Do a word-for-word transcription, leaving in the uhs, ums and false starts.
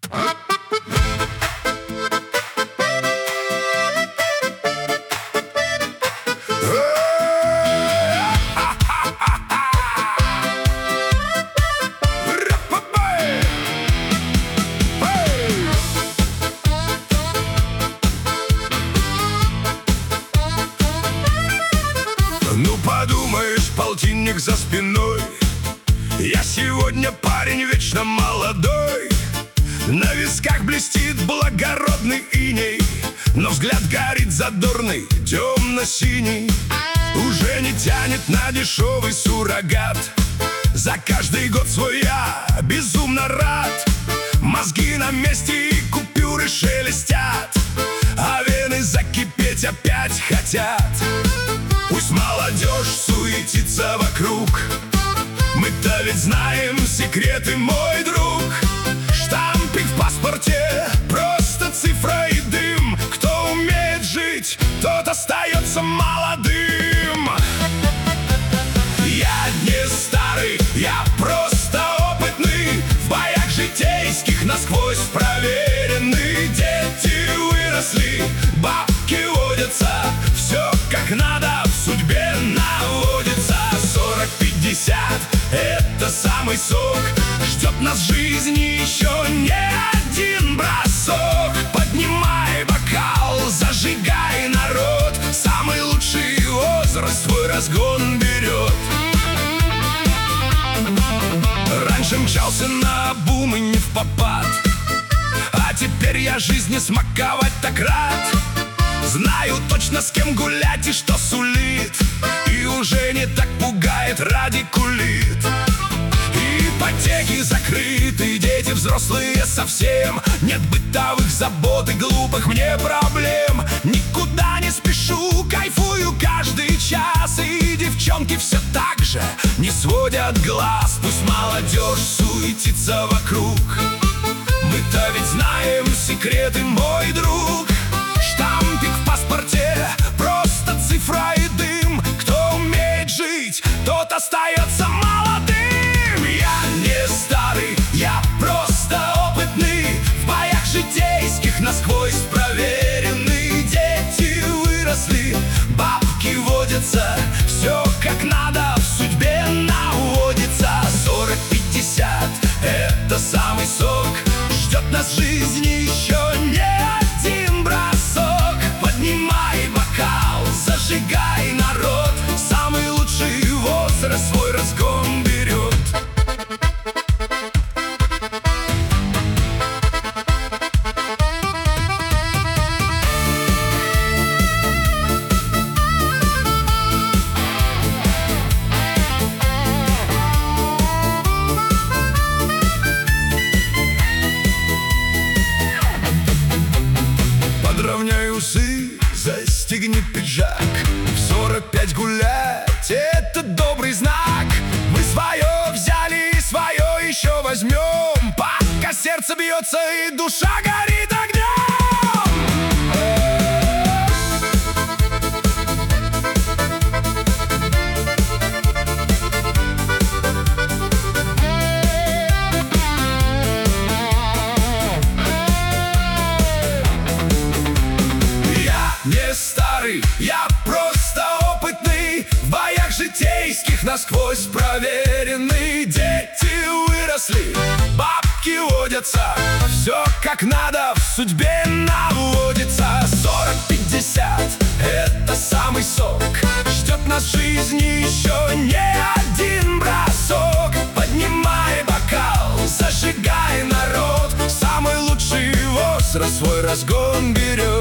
Ну подумаешь, полтинник за спиной. Я сегодня парень вечно молодой. На висках блестит благородный иней, но взгляд горит задорный, темно-синий. Уже не тянет на дешевый суррогат. За каждый год свой я безумно рад. Мозги на месте и купюры шелестят, а вены закипеть опять хотят. Пусть молодежь суетится вокруг, мы-то ведь знаем секреты, мой друг. Штампик в паспорте, просто цифра и дым. Кто умеет жить, тот остается молодым. Я не старый, я просто опытный, в боях житейских насквозь проверенный. Дети выросли, бабки водятся, все как надо в судьбе наводится. Сорок-пятьдесят — это самый сок, ждет нас в жизни еще не один бросок. Поднимай бокал, зажигай, народ, самый лучший возраст твой разгон берет. Раньше мчался на бум и не впопад, а теперь я жизни смаковать так рад. Знаю точно, с кем гулять и что сулит, и уже не так пугает радикулит. Ипотеки закрыты, дети взрослые совсем. Нет бытовых забот и глупых мне проблем. Никуда не спешу, кайфую каждый час, и девчонки все так же не сводят глаз. Пусть молодежь суетится вокруг, мы-то ведь знаем секреты, мой друг. Штампик в паспорте, просто цифра и дым. Кто умеет жить, тот остается молодым. Я не старый, я просто опытный, в боях житейских насквозь проверенный. Дети выросли, бабки водятся, все как надо в судьбе наводится. Сорок-пятьдесят — это самый сок, ждет нас в жизни еще не один бросок. Поднимай бокал, зажигай, народ, самый лучший возраст свой разгон берет. Подровняй усы, застегни пиджак. В сорок пять гулять — это добрый знак. Мы свое взяли и свое еще возьмем, пока сердце бьется и душа горит огнем. Не старый, я просто опытный, в боях житейских насквозь проверенный. Дети выросли, бабки водятся, все как надо в судьбе наводится. Сорок-пятьдесят — это самый сок, ждет нас в жизни еще не один бросок. Поднимай бокал, зажигай, народ, самый лучший возраст свой разгон берет.